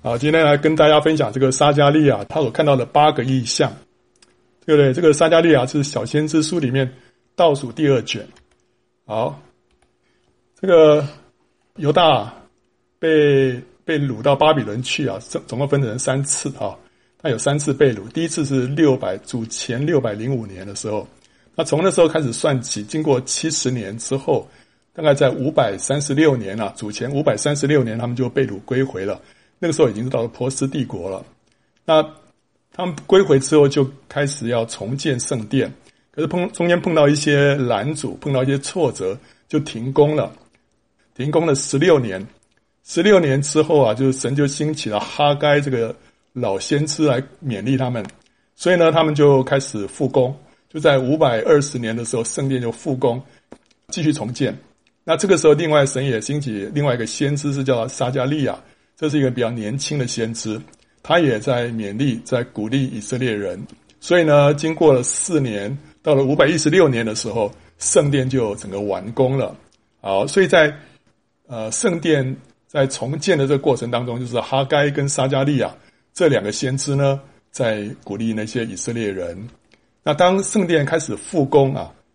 好，今天来跟大家分享这个撒迦利亚他所看到的8个异象，对不对？这个撒迦利亚是小先知书里面倒数第2卷。好，这个犹大被掳到巴比伦去啊，总共分成3次啊。他有3次被掳，第一次是主前605年的时候，那从那时候开始算起，经过70年之后，大概在536年啊，主前536年他们就被掳归回了。那个时候已经是到了波斯帝国了。那他们归回之后就开始要重建圣殿，可是中间碰到一些拦阻，碰到一些挫折，就停工了。停工了16年。16年之后啊，就是神就兴起了哈该这个老先知来勉励他们，所以呢他们就开始复工，就在520年的时候圣殿就复工继续重建。那这个时候另外神也兴起另外一个先知，是叫撒迦利亚，这是一个比较年轻的先知，他也在勉励在鼓励以色列人。所以呢经过了4年，到了516年的时候圣殿就整个完工了。好，所以在圣殿在重建的这个过程当中，就是哈该跟撒迦利亚这2个先知呢在鼓励那些以色列人。那当圣殿开始复工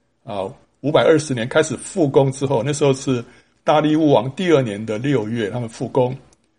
520年开始复工之后，那时候是大利乌王第2年的6月他们复工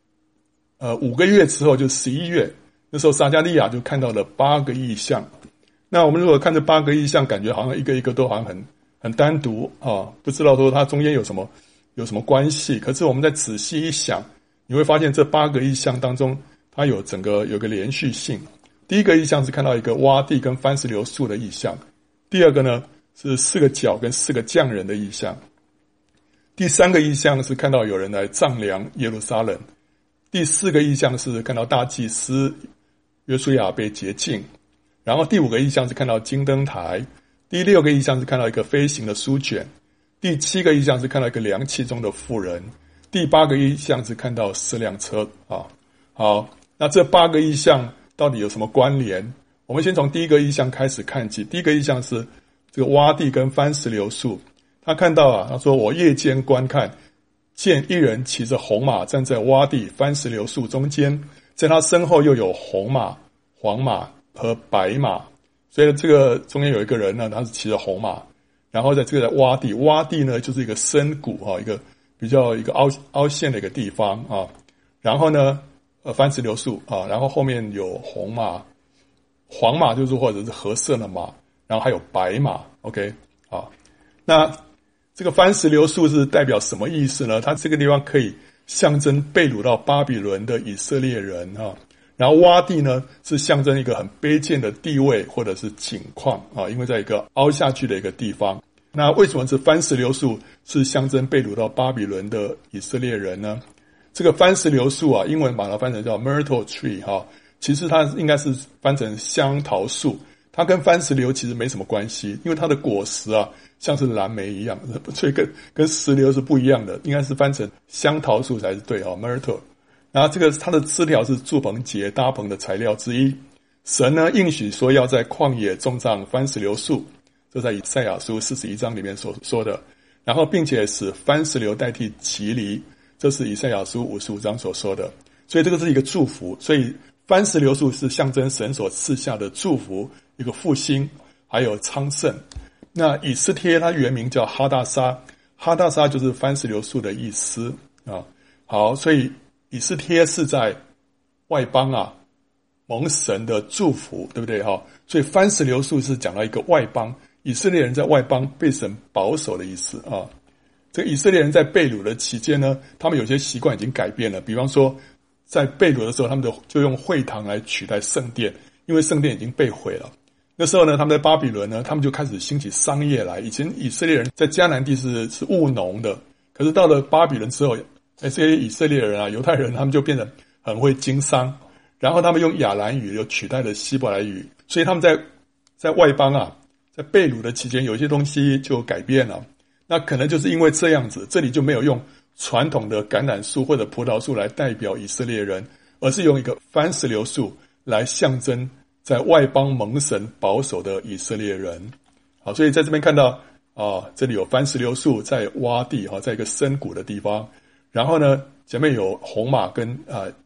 ，5个月之后就11月，那时候撒迦利亚就看到了8个异象。那我们如果看这8个异象，感觉好像一个一个都好像很单独啊，不知道说它中间有什么关系。可是我们再仔细一想，你会发现这8个异象当中它有个连续性。第一个异象是看到一个洼地跟番石榴树的异象，第二个呢是4个角跟4个匠人的异象，第3个异象是看到有人来丈量耶路撒冷，第4个异象是看到大祭司约书亚被洁净，然后第5个异象是看到金灯台，第6个异象是看到一个飞行的书卷，第7个异象是看到一个凉气中的妇人，第8个异象是看到4辆车啊。好，那这8个异象到底有什么关联？我们先从第一个异象开始看起。第一个异象是这个洼地跟番石榴树，他看到他说我夜间观看，见一人骑着红马站在洼地番石榴树中间，在他身后又有红马、黄马和白马。所以这个中间有一个人呢，他是骑着红马，然后在这个洼地呢就是一个深谷一个比较一个凹陷的一个地方啊。然后呢番石榴树啊，然后后面有红马、黄马就是或者是褐色的马，然后还有白马。 OK 好，那这个番石榴树是代表什么意思呢？它这个地方可以象征被掳到巴比伦的以色列人啊。然后洼地呢是象征一个很卑贱的地位或者是景况啊，因为在一个凹下去的一个地方。那为什么是番石榴树是象征被掳到巴比伦的以色列人呢？这个番石榴树啊，英文把它翻成叫 myrtle tree 其实它应该是翻成香桃树，它跟番石榴其实没什么关系，因为它的果实啊像是蓝莓一样，所以跟石榴是不一样的，应该是翻成香桃树才是对myrtle。然后这个它的枝条是住棚节搭棚的材料之一。神呢应许说要在旷野种上番石榴树，这在以赛亚书41章里面所说的。然后并且使番石榴代替蒺藜，这是以赛亚书55章所说的。所以这个是一个祝福，所以番石榴树是象征神所赐下的祝福，一个复兴还有昌盛。那以斯帖它原名叫哈大沙，哈大沙就是番石榴树的意思啊。好，所以以斯帖是在外邦蒙神的祝福，对不对所以番石榴树是讲到一个外邦，以色列人在外邦被神保守的意思啊。这个以色列人在被掳的期间呢，他们有些习惯已经改变了，比方说在被掳的时候他们就用会堂来取代圣殿，因为圣殿已经被毁了。那时候呢他们在巴比伦呢，他们就开始兴起商业来。以前以色列人在迦南地是务农的，可是到了巴比伦之后，这些以色列人犹太人他们就变得很会经商，然后他们用亚兰语又取代了希伯来语，所以他们在外邦在被掳的期间有一些东西就改变了。那可能就是因为这样子，这里就没有用传统的橄榄树或者葡萄树来代表以色列人，而是用一个番石榴树来象征在外邦蒙神保守的以色列人。好，所以在这边看到这里有番石榴树在洼地在一个深谷的地方，然后呢前面有红马跟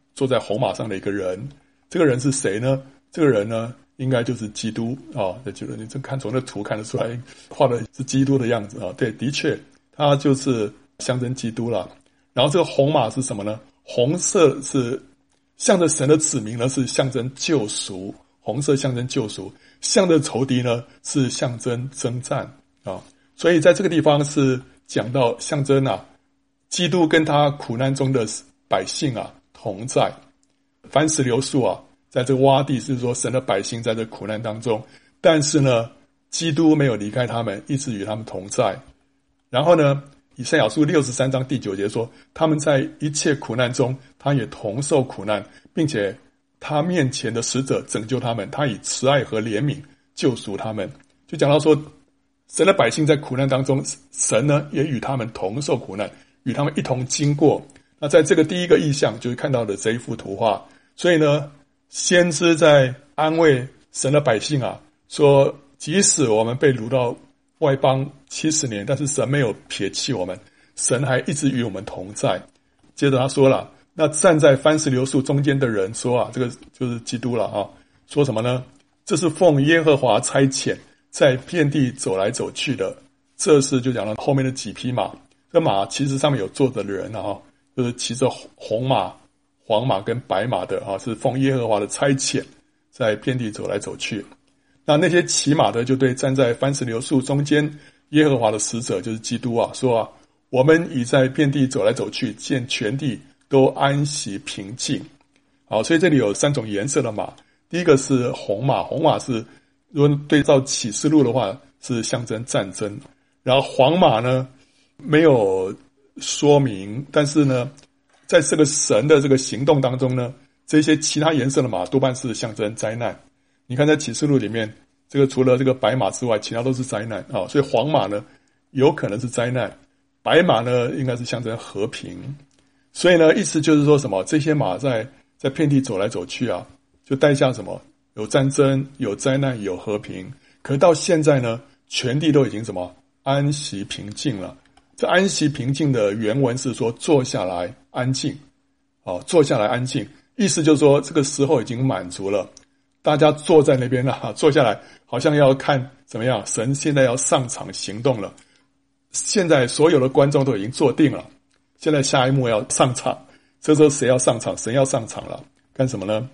坐在红马上的一个人。这个人是谁呢？这个人呢，应该就是基督啊。就是你这看从那图看得出来，画的是基督的样子啊。对，的确，他就是象征基督了。然后这个红马是什么呢？红色是向着神的子民呢，是象征救赎，红色象征救赎；向着仇敌呢，是象征征战啊。所以在这个地方是讲到象征基督跟他苦难中的百姓同在。番石榴树在这个洼地是说神的百姓在这苦难当中，但是呢，基督没有离开他们，一直与他们同在。然后呢，以赛亚书63章第9节说，他们在一切苦难中，他也同受苦难，并且他面前的使者拯救他们，他以慈爱和怜悯救赎他们。就讲到说，神的百姓在苦难当中，神呢也与他们同受苦难，与他们一同经过。那在这个第一个意象就是看到的这一幅图画。所以呢，先知在安慰神的百姓说即使我们被掳到外邦70年，但是神没有撇弃我们，神还一直与我们同在。接着他说了，那站在番石榴树中间的人说这个就是基督了说什么呢？这是奉耶和华差遣，在遍地走来走去的。这是就讲到后面的几匹马，这马其实上面有坐着的人就是骑着红马、黄马跟白马的是奉耶和华的差遣，在遍地走来走去。那些骑马的就对站在番石榴树中间耶和华的使者，就是基督说我们已在遍地走来走去，见全地都安息平静。好，所以这里有3种颜色的马。第一个是红马，红马是如果对照启示录的话是象征战争。然后黄马呢没有说明，但是呢在这个神的这个行动当中呢，这些其他颜色的马多半是象征灾难。你看在启示录里面，这个除了这个白马之外，其他都是灾难所以黄马呢有可能是灾难，白马呢应该是象征和平。所以呢意思就是说什么，这些马在遍地走来走去就带下什么，有战争，有灾难，有和平。可到现在呢，全地都已经什么安息平静了。这安息平静的原文是说坐下来安静坐下来安静，意思就是说这个时候已经满足了，大家坐在那边了坐下来好像要看怎么样，神现在要上场行动了。现在所有的观众都已经坐定了，现在下一幕要上场。这时候谁要上场？神要上场了。干什么呢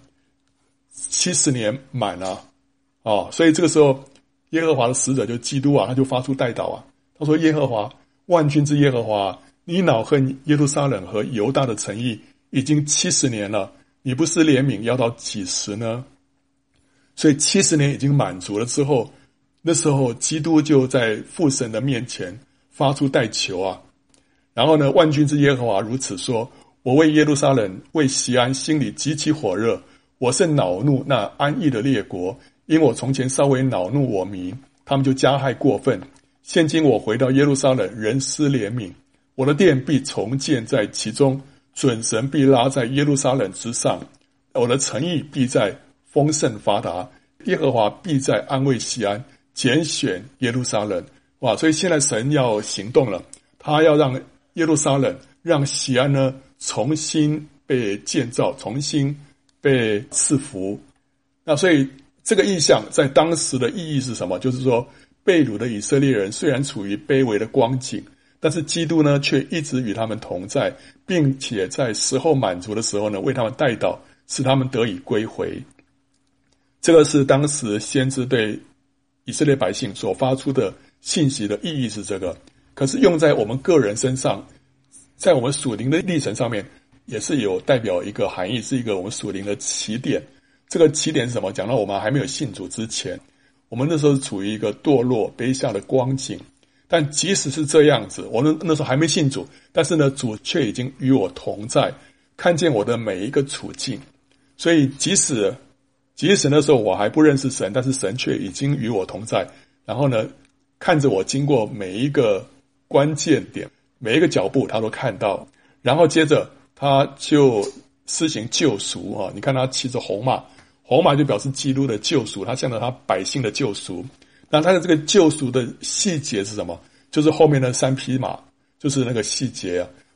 ？70年满了所以这个时候耶和华的使者就基督他就发出代祷他说，耶和华，万军之耶和华，你恼恨耶路撒冷和犹大的诚意已经70年了，你不施怜悯要到几时呢？所以70年已经满足了之后，那时候基督就在父神的面前发出代求然后呢，万军之耶和华如此说，我为耶路撒冷为锡安心里极其火热，我甚恼怒那安逸的列国，因我从前稍微恼怒我民，他们就加害过分。现今我回到耶路撒冷，仍施怜悯，我的殿必重建在其中，准绳必拉在耶路撒冷之上，我的诚意必在丰盛发达，耶和华必在安慰锡安，拣选耶路撒冷。所以现在神要行动了，他要让耶路撒冷，让锡安呢重新被建造，重新被赐福。那所以这个意象在当时的意义是什么？就是说被掳的以色列人虽然处于卑微的光景，但是基督呢却一直与他们同在，并且在时候满足的时候呢为他们代祷，使他们得以归回。这个是当时先知对以色列百姓所发出的信息的意义是这个。可是用在我们个人身上，在我们属灵的历程上面也是有代表一个含义，是一个我们属灵的起点。这个起点是什么？讲到我们还没有信主之前，我们那时候是处于一个堕落卑下的光景，但即使是这样子，我们那时候还没信主，但是呢主却已经与我同在，看见我的每一个处境。所以即使那时候我还不认识神，但是神却已经与我同在，然后呢看着我经过每一个关键点，每一个脚步他都看到，然后接着他就施行救赎你看他骑着红马，红马就表示基督的救赎，他向着他百姓的救赎。那他的这个救赎的细节是什么？就是后面的3匹马，就是那个细节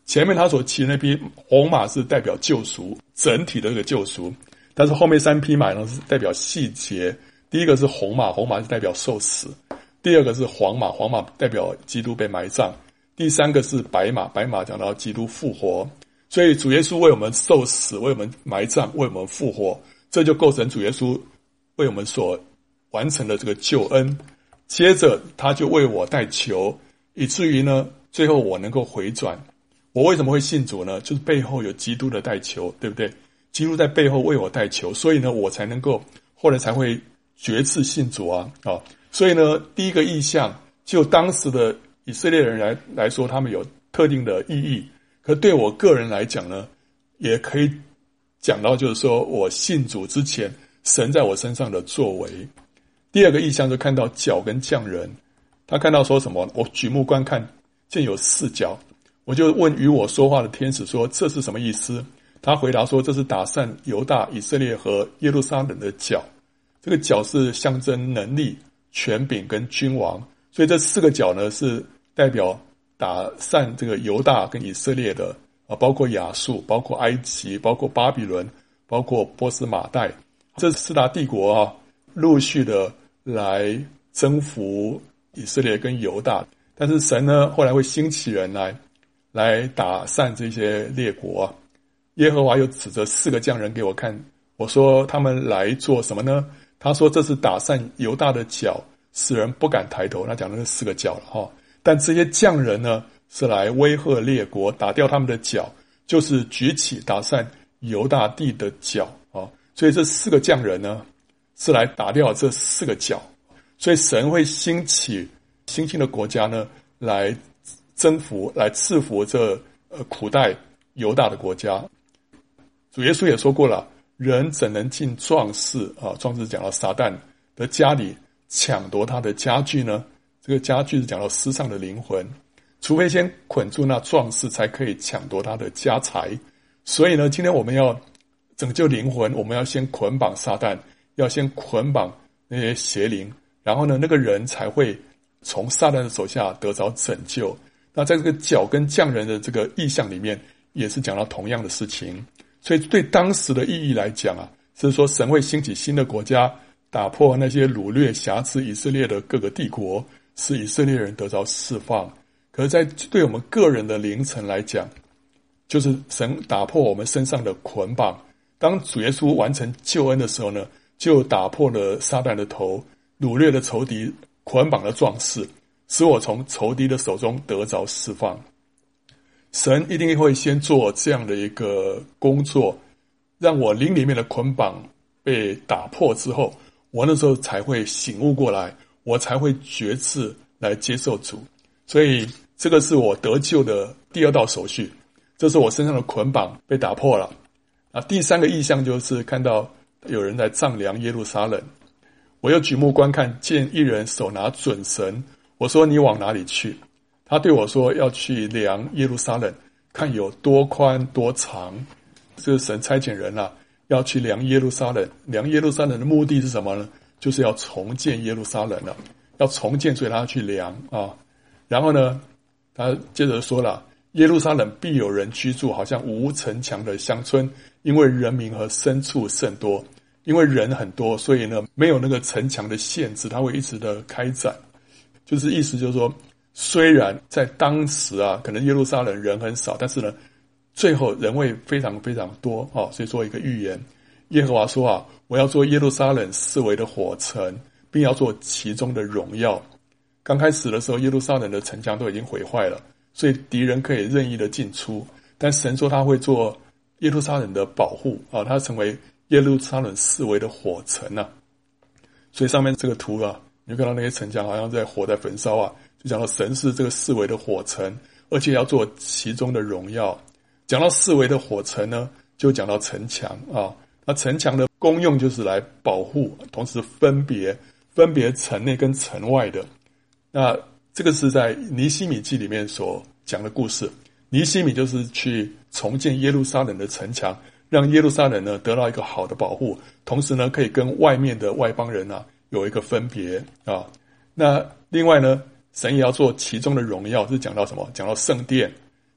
前面他所骑的那匹红马是代表救赎，整体的这个救赎，但是后面3匹马呢是代表细节。第一个是红马，红马是代表受死；第二个是黄马，黄马代表基督被埋葬；第三个是白马，白马讲到基督复活。所以主耶稣为我们受死，为我们埋葬，为我们复活，这就构成主耶稣为我们所完成的这个救恩。接着他就为我代求，以至于呢最后我能够回转。我为什么会信主呢？就是背后有基督的代求，对不对？基督在背后为我代求，所以呢我才能够后来才会决志信主啊。所以呢第一个意象就当时的以色列人来说，他们有特定的意义，可对我个人来讲呢，也可以讲到就是说我信主之前神在我身上的作为。第二个意象就看到角跟匠人，他看到说什么？我举目观看，见有4角，我就问与我说话的天使说，这是什么意思？他回答说，这是打散犹大、以色列和耶路撒冷的角。这个角是象征能力、权柄跟君王，所以这4个角呢是代表打散这个犹大跟以色列的包括亚述，包括埃及，包括巴比伦，包括波斯马代，这4大帝国陆续的来征服以色列跟犹大。但是神呢后来会兴起人来打散这些列国耶和华又指着4个匠人给我看，我说他们来做什么呢？他说这是打散犹大的角，使人不敢抬头。那讲的是4个角了但这些匠人呢是来威吓列国，打掉他们的角，就是举起打散犹大地的角所以这4个匠人呢是来打掉这4个角。所以神会兴起新兴的国家呢来征服，来赐福这苦待犹大的国家。主耶稣也说过了，人怎能进壮士壮士讲到撒旦的家里抢夺他的家具呢？这个家具是讲到世上的灵魂，除非先捆住那壮士，才可以抢夺他的家财。所以呢今天我们要拯救灵魂，我们要先捆绑撒旦，要先捆绑那些邪灵，然后呢那个人才会从撒旦的手下得着拯救。那在这个角跟匠人的这个意象里面也是讲到同样的事情。所以对当时的意义来讲是说神会兴起新的国家，打破那些掳掠挟持以色列的各个帝国，使以色列人得着释放。可是在对我们个人的灵层来讲，就是神打破我们身上的捆绑。当主耶稣完成救恩的时候呢，就打破了撒旦的头，掳掠的仇敌，捆绑的壮士，使我从仇敌的手中得着释放。神一定会先做这样的一个工作，让我灵里面的捆绑被打破之后，我那时候才会醒悟过来，我才会决志来接受主。所以这个是我得救的第2道手续，这是我身上的捆绑被打破了。第3个意象就是看到有人在丈量耶路撒冷，我又举目观看，见一人手拿准绳，我说你往哪里去？他对我说要去量耶路撒冷，看有多宽多长。这个神差遣人要去量耶路撒冷。量耶路撒冷的目的是什么呢？就是要重建耶路撒冷了，要重建，所以他要去量然后呢他接着说了，耶路撒冷必有人居住，好像无城墙的乡村，因为人民和牲畜甚多。因为人很多，所以呢没有那个城墙的限制，它会一直的开展。就是意思就是说，虽然在当时可能耶路撒冷人很少，但是呢最后人会非常非常多所以说一个预言，耶和华说我要做耶路撒冷四围的火城，并要做其中的荣耀。刚开始的时候耶路撒冷的城墙都已经毁坏了，所以敌人可以任意的进出，但神说他会做耶路撒冷的保护他成为耶路撒冷四围的火城所以上面这个图你就看到那些城墙好像在火在焚烧就讲到神是这个四围的火城，而且要做其中的荣耀。讲到四围的火城呢，就讲到城墙那城墙的功用就是来保护，同时分别城内跟城外的。那这个是在尼希米记里面所讲的故事。尼希米就是去重建耶路撒冷的城墙，让耶路撒冷呢得到一个好的保护，同时呢可以跟外面的外邦人有一个分别那另外呢，神也要做其中的荣耀，是讲到什么？讲到圣殿。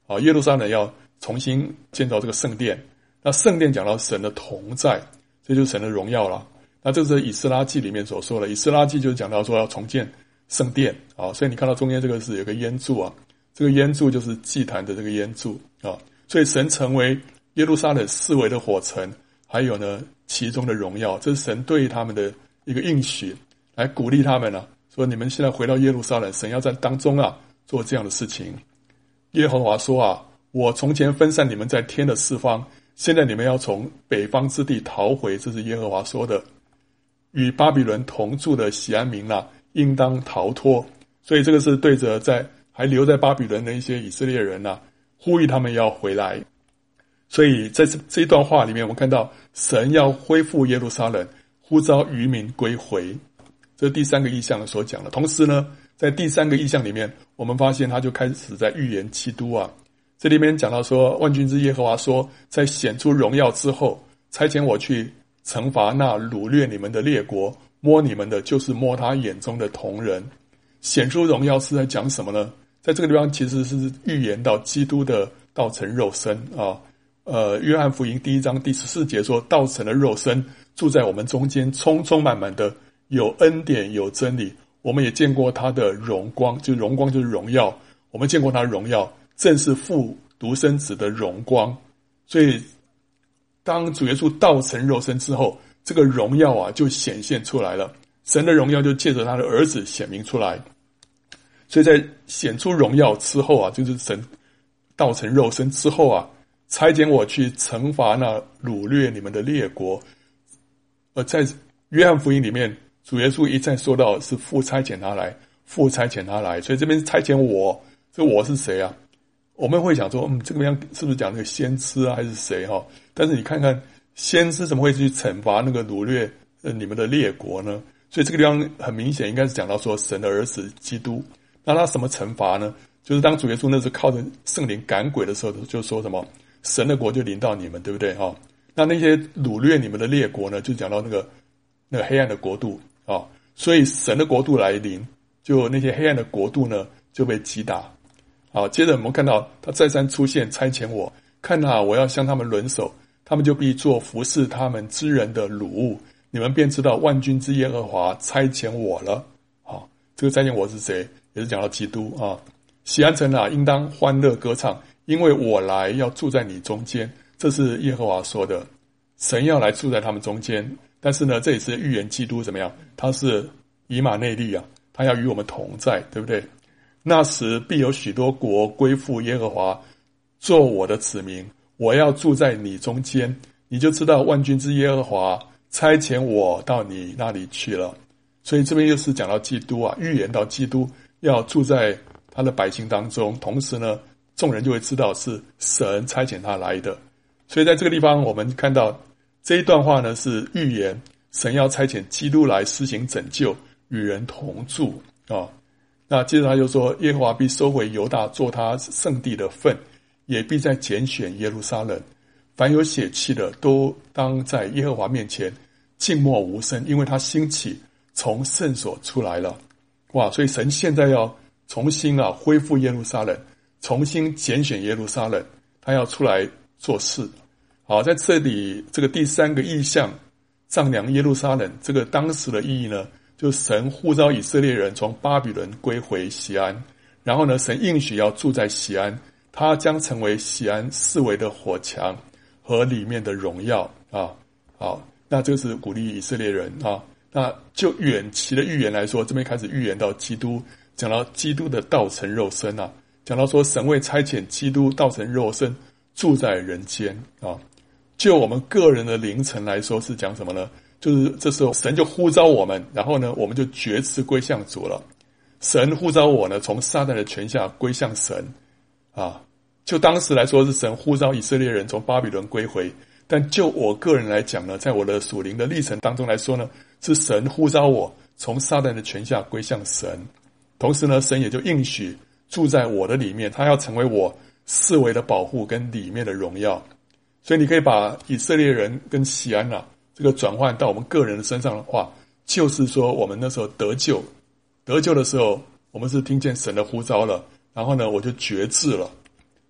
耶路撒冷要重新建造这个圣殿。那圣殿讲到神的同在，这就是神的荣耀了。那这是以斯拉记里面所说的，以斯拉记就是讲到说要重建圣殿所以你看到中间这个是有个烟柱这个烟柱就是祭坛的这个烟柱所以神成为耶路撒冷四围的火城，还有呢其中的荣耀，这是神对他们的一个应许，来鼓励他们说你们现在回到耶路撒冷，神要在当中做这样的事情。耶和华说我从前分散你们在天的四方，现在你们要从北方之地逃回，这是耶和华说的。与巴比伦同住的锡安民应当逃脱。所以这个是对着还留在巴比伦的一些以色列人呼吁他们要回来。所以在这一段话里面，我们看到神要恢复耶路撒冷，呼召渔民归回，这是第三个意象所讲的。同时呢，在第三个意象里面，我们发现他就开始在预言基督这里面讲到说，万军之耶和华说，在显出荣耀之后，差遣我去惩罚那掳掠你们的列国，摸你们的就是摸他眼中的瞳人。显出荣耀是在讲什么呢？在这个地方其实是预言到基督的道成肉身约翰福音第1章第14节说，道成了肉身，住在我们中间，充充满满的有恩典有真理。我们也见过他的荣光，就是荣光就是荣耀，我们见过他的荣耀，正是父独生子的荣光。所以当主耶稣道成肉身之后，这个荣耀就显现出来了，神的荣耀就借着他的儿子显明出来。所以在显出荣耀之后就是神道成肉身之后差遣我去惩罚那掳掠你们的列国。在约翰福音里面，主耶稣一再说到是父差遣他来，父差遣他来，所以这边差遣我，这我是谁我们会想说这个地方是不是讲那个先知还是谁但是你看看先知怎么会去惩罚那个掳掠你们的列国呢？所以这个地方很明显应该是讲到说神的儿子基督。那他什么惩罚呢？就是当主耶稣那时候靠着圣灵赶鬼的时候，就说什么神的国就临到你们，对不对那些掳掠你们的列国呢，就讲到那个黑暗的国度所以神的国度来临，就那些黑暗的国度呢就被击打。接着我们看到他再三出现，差遣我，看我要向他们轮手，他们就必做服侍他们之人的掳物，你们便知道万军之耶和华差遣我了。这个差遣我是谁？也是讲到基督锡安城应当欢乐歌唱，因为我来要住在你中间，这是耶和华说的。神要来住在他们中间，但是呢，这也是预言基督怎么样？他是以马内利他要与我们同在，对不对？那时必有许多国归附耶和华，做我的子民，我要住在你中间，你就知道万军之耶和华差遣我到你那里去了。所以这边又是讲到基督预言到基督要住在他的百姓当中，同时呢，众人就会知道是神差遣他来的。所以在这个地方我们看到这一段话呢，是预言神要差遣基督来施行拯救，与人同住那接着他就说，耶和华必收回犹大做他圣地的份，也必再拣选耶路撒冷，凡有血气的都当在耶和华面前静默无声，因为他兴起从圣所出来了。所以神现在要重新恢复耶路撒冷，重新拣选耶路撒冷，他要出来做事。在这里这个第三个意象丈量耶路撒冷，这个当时的意义呢，就是神呼召以色列人从巴比伦归回锡安，然后呢，神应许要住在锡安，他将成为锡安四围的火墙和里面的荣耀那这是鼓励以色列人那就远期的预言来说，这边开始预言到基督，讲到基督的道成肉身讲到说神会差遣基督道成肉身住在人间就我们个人的凌晨来说是讲什么呢？就是这时候神就呼召我们，然后呢我们就决志归向主了。神呼召我呢从撒旦的权下归向神就当时来说是神呼召以色列人从巴比伦归回，但就我个人来讲呢，在我的属灵的历程当中来说呢，是神呼召我从撒旦的权下归向神，同时呢神也就应许住在我的里面，他要成为我四围的保护跟里面的荣耀。所以你可以把以色列人跟锡安这个转换到我们个人的身上的话，就是说我们那时候得救的时候，我们是听见神的呼召了，然后呢我就决志了，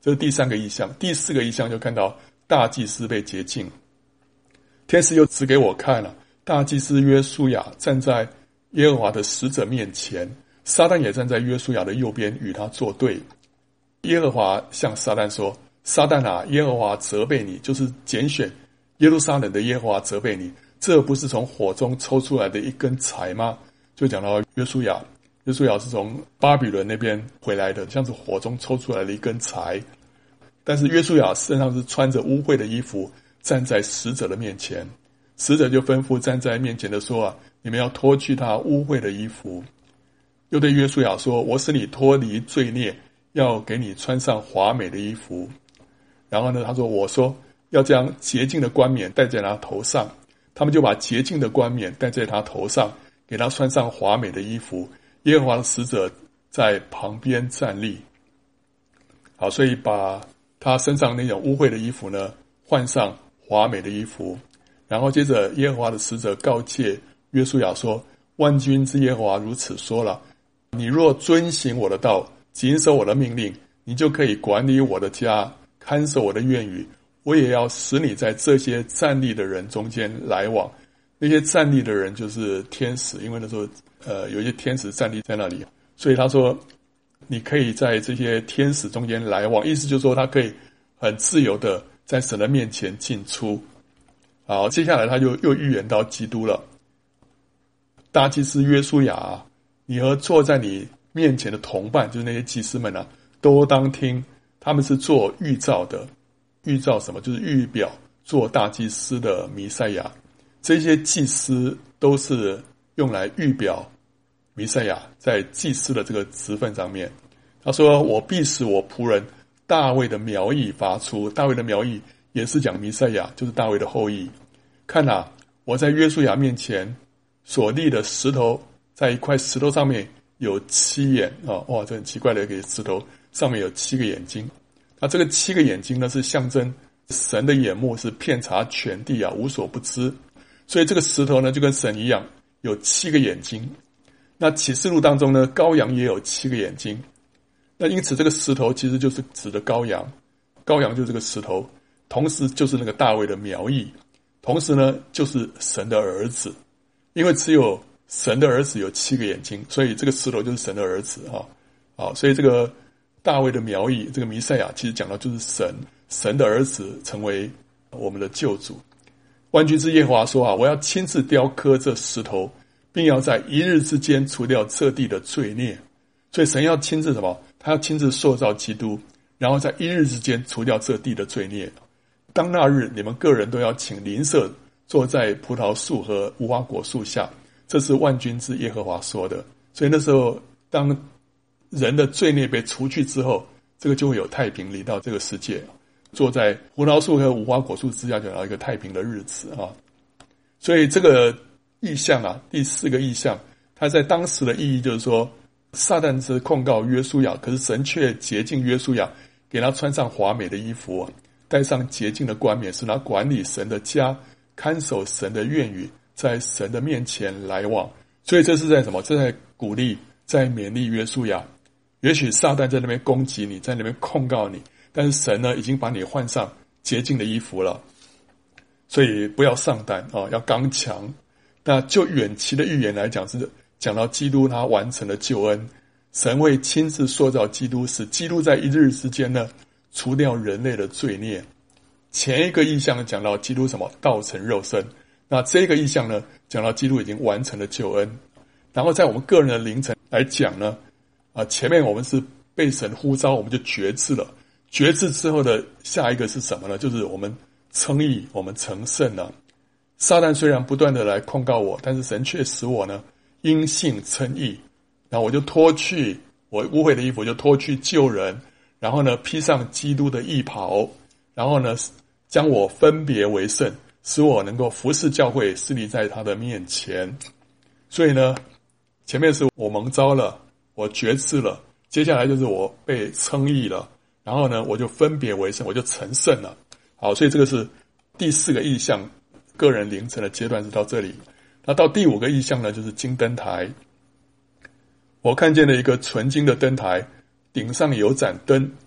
这是第3个异象。第4个异象就看到大祭司被洁净，天使又指给我看了，大祭司约书亚站在耶和华的使者面前，撒旦也站在约书亚的右边与他作对。耶和华向撒旦说：撒旦啊，耶和华责备你，就是拣选耶路撒冷的耶和华责备你，这不是从火中抽出来的一根柴吗？就讲到约书亚，约书亚是从巴比伦那边回来的，像是火中抽出来的一根柴。但是约书亚身上是穿着污秽的衣服，站在使者的面前，使者就吩咐站在面前的说啊，你们要脱去他污秽的衣服。又对约书亚说：我使你脱离罪孽，要给你穿上华美的衣服。然后呢，他说：我说要将洁净的冠冕戴在他头上。他们就把洁净的冠冕戴在他头上，给他穿上华美的衣服。耶和华的使者在旁边站立。好，所以把他身上那种污秽的衣服呢，换上华美的衣服。然后接着耶和华的使者告诫约书亚说：万军之耶和华如此说了，你若遵行我的道，谨守我的命令，你就可以管理我的家，看守我的院宇。我也要使你在这些站立的人中间来往。那些站立的人就是天使，因为那时候有一些天使站立在那里，所以他说你可以在这些天使中间来往，意思就是说他可以很自由的在神的面前进出。好，接下来他就又预言到基督了。大祭司约书亚，你和坐在你面前的同伴，就是那些祭司们啊，都当听，他们是做预兆的。预兆什么？就是预表做大祭司的弥赛亚。这些祭司都是用来预表弥赛亚在祭司的这个职分上面。他说：我必使我仆人大卫的苗裔发出。大卫的苗裔也是讲弥赛亚，就是大卫的后裔。看啊，我在约书亚面前所立的石头，在一块石头上面有7眼啊！哇，这很奇怪的一个石头，上面有7个眼睛。那这个7个眼睛呢，是象征神的眼目是遍察全地啊，无所不知。所以这个石头呢，就跟神一样，有7个眼睛。那启示录当中呢，羔羊也有7个眼睛。那因此这个石头其实就是指的羔羊，羔羊就是这个石头，同时就是那个大卫的苗裔，同时呢就是神的儿子。因为只有神的儿子有7个眼睛，所以这个石头就是神的儿子啊。好，所以这个大卫的苗裔，这个弥赛亚其实讲到就是神的儿子成为我们的救主。万军之耶和华说啊，我要亲自雕刻这石头，并要在一日之间除掉这地的罪孽。所以神要亲自什么？他要亲自塑造基督，然后在一日之间除掉这地的罪孽。当那日，你们个人都要请邻舍坐在葡萄树和无花果树下，这是万军之耶和华说的。所以那时候，当人的罪孽被除去之后，这个就会有太平临到这个世界。坐在葡萄树和无花果树之下，就有一个太平的日子啊。所以这个意象啊，第4个意象，它在当时的意义就是说，撒旦是控告约书亚，可是神却洁净约书亚，给他穿上华美的衣服，戴上洁净的冠冕，使他管理神的家，看守神的院宇，在神的面前来往。所以这是在什么？这在鼓励，在勉励约书亚。也许撒旦在那边攻击你，在那边控告你，但是神呢，已经把你换上洁净的衣服了。所以不要上当啊，要刚强。那就远期的预言来讲，是讲到基督他完成了救恩，神会亲自塑造基督，使基督在一日之间呢，除掉人类的罪孽。前一个意象讲到基督什么？道成肉身。那这个意象呢，讲到基督已经完成了救恩。然后在我们个人的灵程来讲呢，前面我们是被神呼召，我们就决志了。决志之后的下一个是什么呢？就是我们称义，我们成圣了。撒旦虽然不断的来控告我，但是神却使我呢因信称义。然后我就脱去我污秽的衣服，就脱去旧人，然后呢披上基督的义袍，然后呢将我分别为圣，使我能够服侍教会，侍立在他的面前。所以呢，前面是我蒙召了，我决志了，接下来就是我被称义了，然后呢我就分别为圣，我就成圣了。好，所以这个是第4个意象，个人灵程的阶段是到这里。那到第5个意象呢，就是金灯台。我看见了一个纯金的灯台，顶上有盏灯，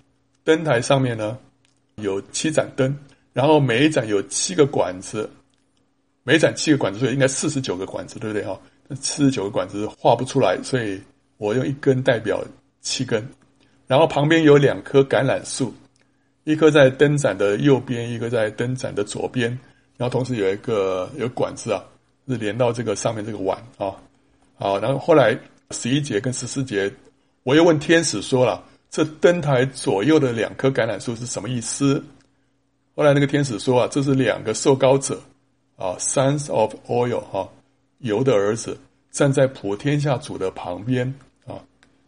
灯台上面呢有7盏灯，然后每一盏有7个管子，每一盏7个管子，所以应该49个管子，对不对哈？49个管子画不出来，所以我用1根代表7根。然后旁边有2棵橄榄树，一棵在灯盏的右边，一个在灯盏的左边，然后同时有管子啊，是连到这个上面这个碗啊。好，然后后来11节跟14节，我又问天使说了，这灯台左右的2棵橄榄树是什么意思？后来那个天使说啊，这是2个受膏者啊 ，Sons of Oil 啊，油的儿子，站在普天下主的旁边啊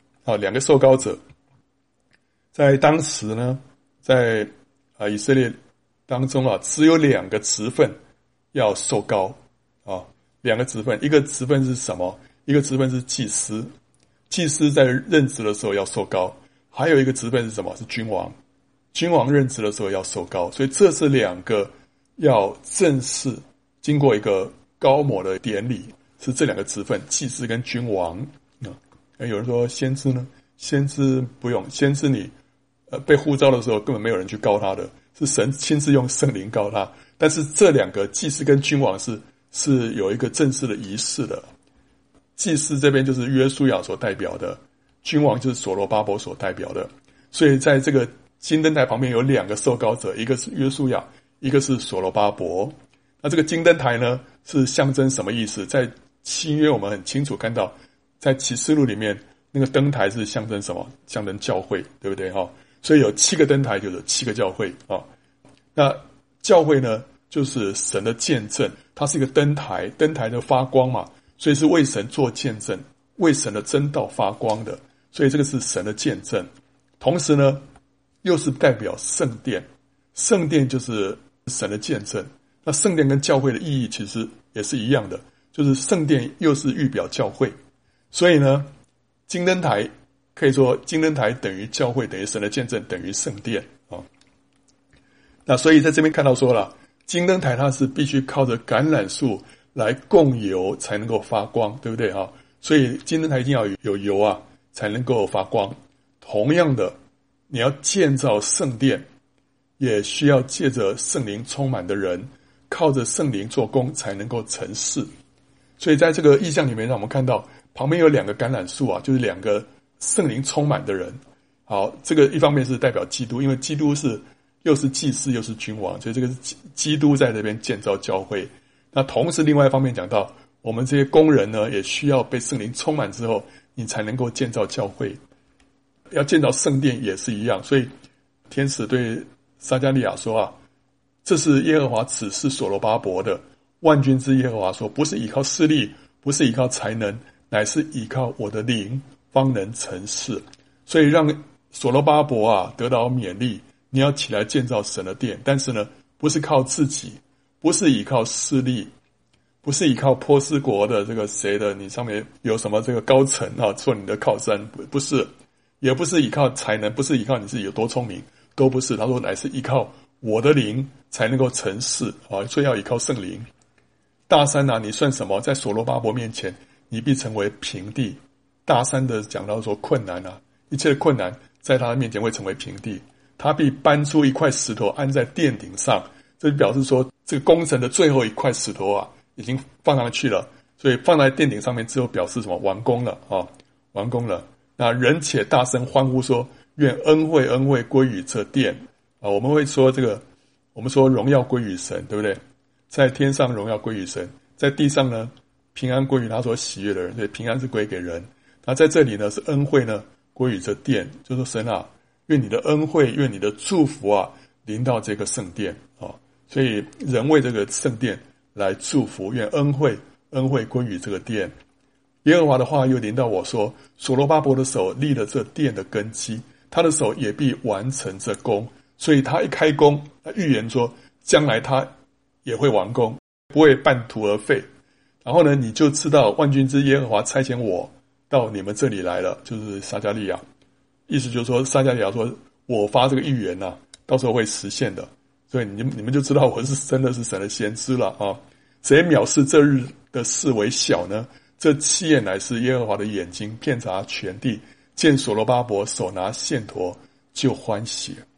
，2个受膏者。在当时呢，在以色列当中啊，只有2个职分要受膏啊，2个职分，一个职分是什么？一个职分是祭司，祭司在任职的时候要受膏；还有一个职分是什么？是君王，君王任职的时候要受膏。所以这是2个要正式经过一个膏抹的典礼，是这2个职分，祭司跟君王。有人说先知呢？先知不用，先知你被呼召的时候根本没有人去膏他的，是神亲自用圣灵膏他。但是这2个祭司跟君王是有一个正式的仪式的。祭司这边就是约书亚所代表的，君王就是所罗巴伯所代表的。所以在这个金灯台旁边有2个受膏者，一个是约书亚，一个是所罗巴伯。那这个金灯台呢，是象征什么意思？在新约我们很清楚看到，在启示录里面那个灯台是象征什么？象征教会，对不对哈？所以有7个灯台，就是7个教会啊。那教会呢，就是神的见证，它是一个灯台，灯台就发光嘛，所以是为神做见证，为神的真道发光的，所以这个是神的见证。同时呢，又是代表圣殿，圣殿就是神的见证。那圣殿跟教会的意义其实也是一样的，就是圣殿又是预表教会，所以呢，金灯台可以说金灯台等于教会，等于神的见证，等于圣殿啊。那所以在这边看到说了，金灯台它是必须靠着橄榄树来供油才能够发光，对不对啊？所以金灯台一定要有油啊，才能够发光。同样的，你要建造圣殿，也需要借着圣灵充满的人，靠着圣灵做工才能够成事。所以在这个意象里面，让我们看到旁边有2个橄榄树啊，就是2个圣灵充满的人。好，这个一方面是代表基督，因为基督又是祭司又是君王，所以这个是基督在这边建造教会。那同时另外一方面讲到，我们这些工人呢，也需要被圣灵充满之后，你才能够建造教会。要建造圣殿也是一样，所以天使对撒迦利亚说啊，这是耶和华指示所罗巴伯的，万军之耶和华说，不是依靠势力，不是依靠才能，乃是依靠我的灵方能成事。所以让所罗巴伯啊得到勉励，你要起来建造神的殿，但是呢，不是靠自己，不是依靠势力，不是依靠波斯国的这个谁的，你上面有什么这个高层啊做你的靠山，不是，也不是依靠才能，不是依靠你自己有多聪明，都不是。他说乃是依靠我的灵才能够成事啊，所以要依靠圣灵。大山啊，你算什么？在所罗巴伯面前，你必成为平地。大山的讲到说困难啊，一切的困难在他面前会成为平地。他必搬出一块石头安在殿顶上，这就表示说这个工程的最后一块石头啊，已经放上去了，所以放在殿顶上面之后，表示什么？完工了啊，完工了。那人且大声欢呼说：愿恩惠归于这殿啊！我们会说这个，我们说荣耀归于神，对不对？在天上荣耀归于神，在地上呢，平安归于他所喜悦的人，所以平安是归给人。那在这里呢，是恩惠呢归于这殿，就说神啊，愿你的恩惠，愿你的祝福啊，临到这个圣殿啊！所以人为这个圣殿来祝福，愿恩惠归于这个殿。耶和华的话又临到我说，所罗巴伯的手立了这殿的根基，他的手也必完成这工。所以他一开工，他预言说将来他也会完工，不会半途而废。然后呢，你就知道万军之耶和华差遣我到你们这里来了，就是撒迦利亚。意思就是说，撒迦利亚说我发这个预言啊，到时候会实现的。所以你们就知道我是真的是神的先知了啊！谁藐视这日的事为小呢？这七眼乃是耶和华的眼睛，遍察全地，见所罗巴伯手拿线砣就欢喜。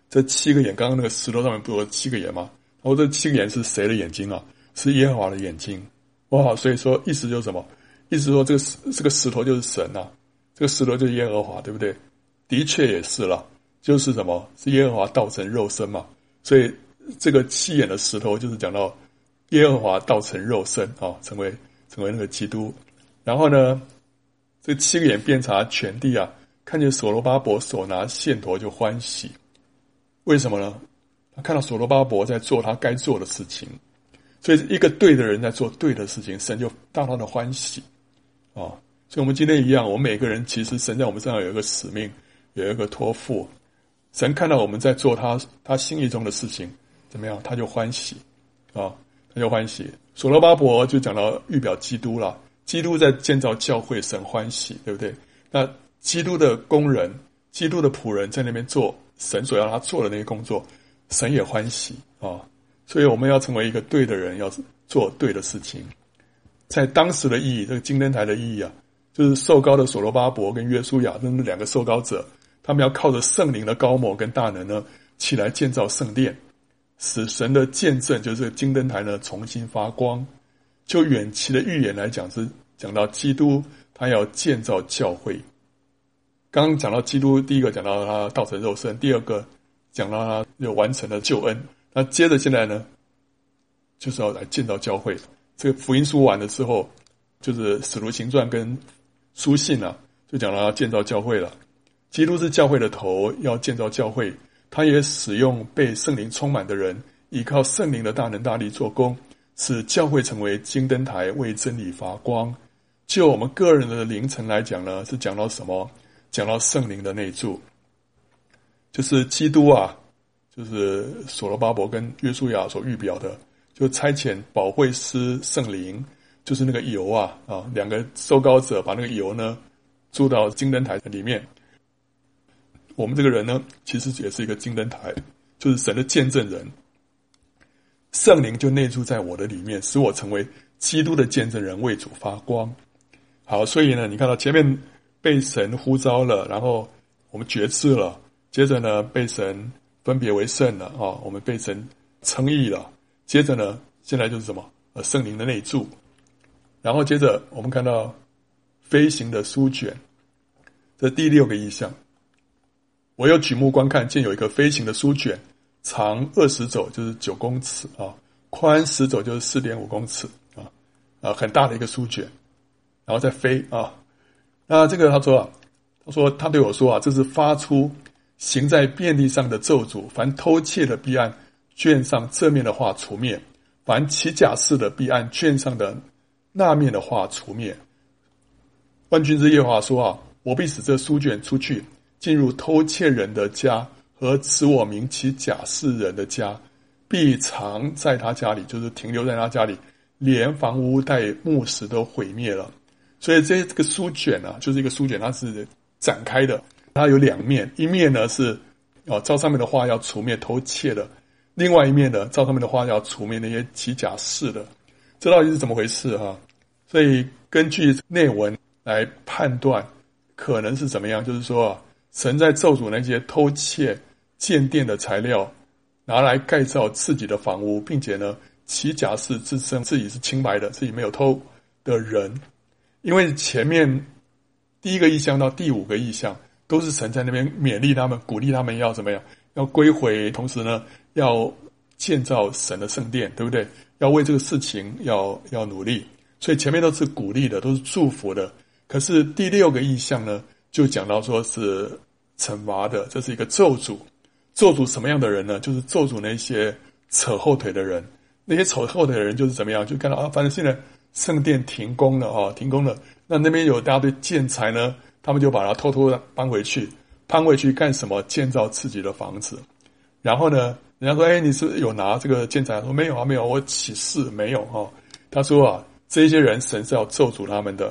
这7个眼，刚刚那个石头上面不是有7个眼吗？然后这7个眼是谁的眼睛啊？是耶和华的眼睛。哇，所以说意思就是什么？意思说这个石头就是神啊，这个石头就是耶和华，对不对？的确也是啦，就是什么？是耶和华道成肉身嘛。所以这个7眼的石头就是讲到耶和华道成肉身啊，成为那个基督。然后呢，这7个眼遍察全地啊，看见所罗巴伯手拿线砣就欢喜。为什么呢？他看到所罗巴伯在做他该做的事情，所以一个对的人在做对的事情，神就大大的欢喜啊。所以我们今天一样，我们每个人其实神在我们身上有一个使命，有一个托付。神看到我们在做他心意中的事情，怎么样？他就欢喜啊，他就欢喜。所罗巴伯就讲到预表基督了，基督在建造教会，神欢喜，对不对？那基督的工人，基督的仆人在那边做神所要他做的那些工作，神也欢喜啊。所以我们要成为一个对的人，要做对的事情。在当时的意义，这个金灯台的意义啊，就是受膏的所罗巴伯跟约书亚这2个受膏者，他们要靠着圣灵的膏抹跟大能呢，起来建造圣殿，使神的见证，就是这个金灯台呢重新发光。就远期的预言来讲，是讲到基督他要建造教会。刚刚讲到基督，第一个讲到他道成肉身，第二个讲到他有完成了救恩。那接着现在呢，就是要来建造教会。这个福音书完的时候，就是使徒行传跟书信啊，就讲到要建造教会了。基督是教会的头，要建造教会，他也使用被圣灵充满的人，依靠圣灵的大能大力做工，使教会成为金灯台，为真理发光。就我们个人的灵程来讲呢，是讲到什么？讲到圣灵的内住，就是基督啊，就是所罗巴伯跟约书亚所预表的，就差遣保惠师圣灵，就是那个油啊，2个受膏者把那个油呢注到金灯台里面。我们这个人呢，其实也是一个金灯台，就是神的见证人。圣灵就内住在我的里面，使我成为基督的见证人，为主发光。好，所以呢，你看到前面被神呼召了，然后我们决志了，接着呢被神分别为圣了啊，我们被神称义了。接着呢，现在就是什么？圣灵的内住。然后接着我们看到飞行的书卷，这第6个意象。我又举目观看，见有一个飞行的书卷，长20肘，就是9公尺啊，宽10肘，就是 4.5 公尺啊，很大的一个书卷，然后再飞啊。那这个他说他对我说啊，这是发出行在遍地上的咒诅，凡偷窃的必按卷上这面的话除灭，凡起假誓的必按卷上的那面的话除灭。万军之耶和华说啊，我必使这书卷出去，进入偷窃人的家和使我名起假誓人的家，必藏在他家里，就是停留在他家里，连房屋带木石都毁灭了。所以这个书卷啊，就是一个书卷，它是展开的，它有2面，一面呢是照上面的话要除灭偷窃的，另外一面呢照上面的话要除灭那些起假誓的。这到底是怎么回事啊？所以根据内文来判断可能是怎么样，就是说神在咒诅那些偷窃建殿的材料，拿来盖造自己的房屋，并且呢起假誓自称自己是清白的，自己没有偷的人。因为前面第1个意象到第5个意象都是神在那边勉励他们，鼓励他们要怎么样，要归回，同时呢要建造神的圣殿，对不对？要为这个事情要努力，所以前面都是鼓励的，都是祝福的。可是第6个意象呢，就讲到说是惩罚的，这是一个咒诅。咒诅什么样的人呢？就是咒诅那些扯后腿的人。那些扯后腿的人就是怎么样？就看到反正现在圣殿停工了停工了。那边有大堆建材呢，他们就把它偷偷的搬回去干什么？建造自己的房子。然后呢，人家说，你是不是有拿这个建材？说没有啊，没有，我起誓没有他说这些人神是要咒诅他们的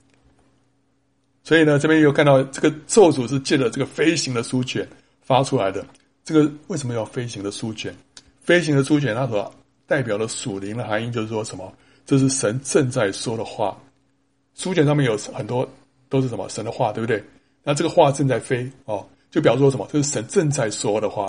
所以呢，这边又看到这个咒诅是借着这个飞行的书卷发出来的。这个为什么要飞行的书卷？飞行的书卷它所代表的属灵的含义就是说什么？这是神正在说的话。书卷上面有很多都是什么？神的话，对不对？那这个话正在飞就表示说什么？这是神正在说的话。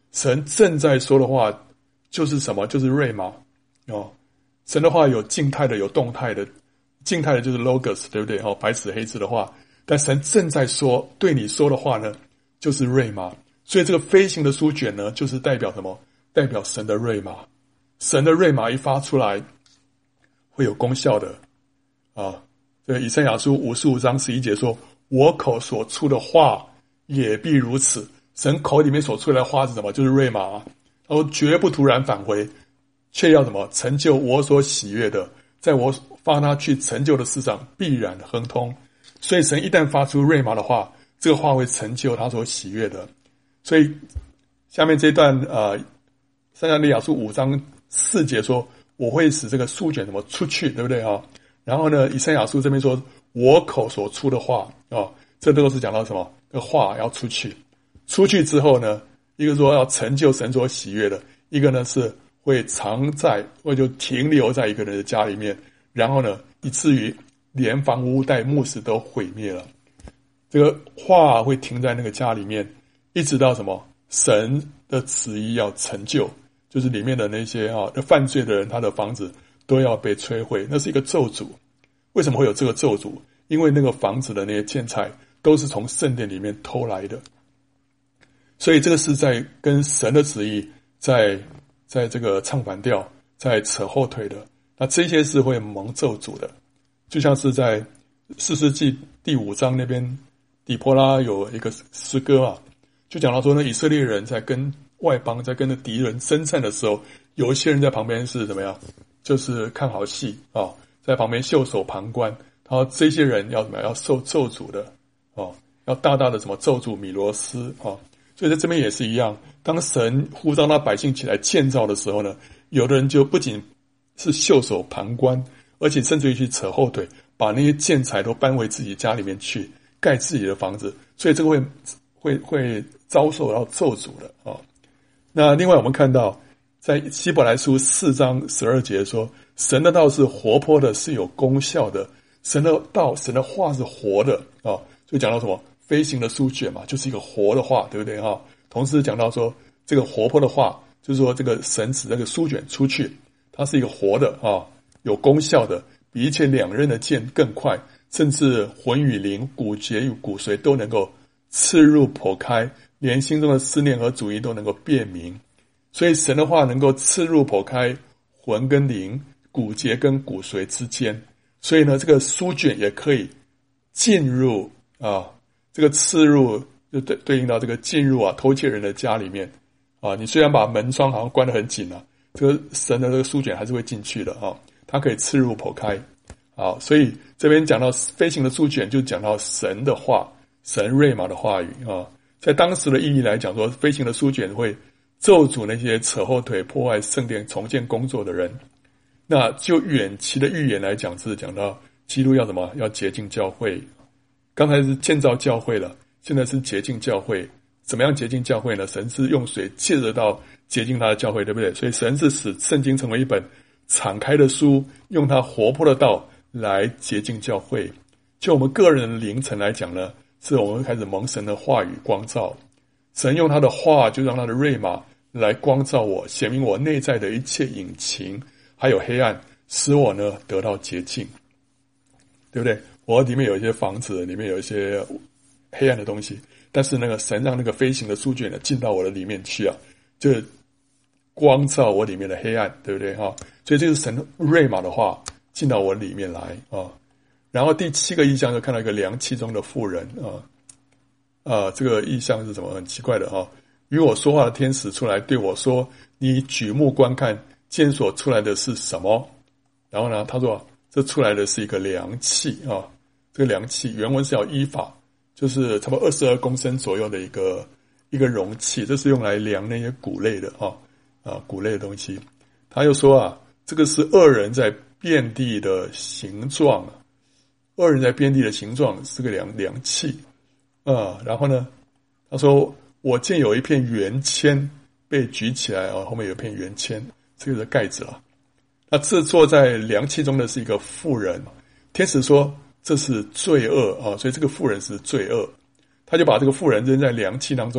神正在说的话就是什么？就是瑞玛哦。神的话有静态的，有动态的。静态的就是 logos， 对不对？白纸黑字的话。但神正在说，对你说的话呢，就是瑞玛。所以这个飞行的书卷呢，就是代表什么？代表神的瑞玛。神的瑞玛一发出来，会有功效的啊。这个以赛亚书55章11节说：“我口所出的话也必如此。”神口里面所出来的话是什么？就是瑞玛。他说：“绝不突然返回，却要什么？成就我所喜悦的，在我发他去成就的事上必然亨通。”所以神一旦发出瑞玛的话，这个话会成就他所喜悦的。所以下面这段撒迦利亚书5章4节说：“我会使这个书卷什么出去，对不对啊？”然后呢，以赛亚书这边说：“我口所出的话啊，这都是讲到什么？这个话要出去。出去之后呢，一个说要成就神所喜悦的，一个呢是会藏在或就停留在一个人的家里面，然后呢，以至于连房屋带木石都毁灭了。这个话会停在那个家里面，一直到什么？神的旨意要成就，就是里面的那些犯罪的人，他的房子都要被摧毁。那是一个咒诅。为什么会有这个咒诅？因为那个房子的那些建材都是从圣殿里面偷来的。所以这个是在跟神的旨意在这个唱反调，在扯后腿的。那这些是会蒙咒诅的。就像是在士师记第5章那边，底波拉有一个诗歌啊，就讲到说呢，以色列人在跟外邦在跟着敌人征战的时候，有一些人在旁边是怎么样？就是看好戏啊，在旁边袖手旁观。然后这些人要怎么样？要受咒诅的哦，要大大的什么咒诅米罗斯啊。所以在这边也是一样，当神呼召他百姓起来建造的时候呢，有的人就不仅是袖手旁观，而且甚至于去扯后腿，把那些建材都搬回自己家里面去盖自己的房子，所以这个会遭受到咒诅的啊。那另外我们看到在希伯来书4章12节说，神的道是活泼的，是有功效的。神的道，神的话是活的啊，就讲到什么？飞行的书卷嘛，就是一个活的话，对不对哈？同时讲到说，这个活泼的话，就是说这个神使这个书卷出去，它是一个活的啊，有功效的，比一切两刃的剑更快，甚至魂与灵、骨节与骨髓都能够刺入剖开，连心中的思念和主意都能够辨明。所以神的话能够刺入剖开魂跟灵、骨节跟骨髓之间。所以呢，这个书卷也可以进入啊。这个刺入就对应到这个进入偷窃人的家里面啊。你虽然把门窗好像关得很紧这个神的这个书卷还是会进去的它可以刺入剖开。好，所以这边讲到飞行的书卷，就讲到神的话，神瑞玛的话语在当时的意义来讲说，飞行的书卷会咒诅那些扯后腿破坏圣殿重建工作的人。那就远期的预言来讲，是讲到基督要什么？要洁净教会。刚才是建造教会了，现在是洁净教会。怎么样洁净教会呢？神是用水借着到洁净他的教会，对不对？所以神是使圣经成为一本敞开的书，用他活泼的道来洁净教会。就我们个人的灵程来讲呢，是我们开始蒙神的话语光照。神用他的话，就让他的瑞玛来光照我，显明我内在的一切隐情还有黑暗，使我呢得到洁净，对不对？我里面有一些房子，里面有一些黑暗的东西，但是那个神让那个飞行的书卷呢进到我的里面去就光照我里面的黑暗，对不对所以这是神瑞玛的话进到我里面来然后第7个异象就看到一个凉气中的妇人这个异象是什么？很奇怪的与我说话的天使出来对我说：“你举目观看，见所出来的是什么？”然后呢，他说这出来的是一个凉气这个凉气原文是要依法，就是差不多22公升左右的一个容器，这是用来量那些谷类的谷类的东西。他又说这个是恶人在遍地的形状恶人在遍地的形状是个凉气然后呢，他说我见有一片圆签被举起来后面有一片圆签，这个是盖子了。那这坐在凉气中的是一个妇人，天使说这是罪恶所以这个妇人是罪恶。他就把这个妇人扔在凉气当中，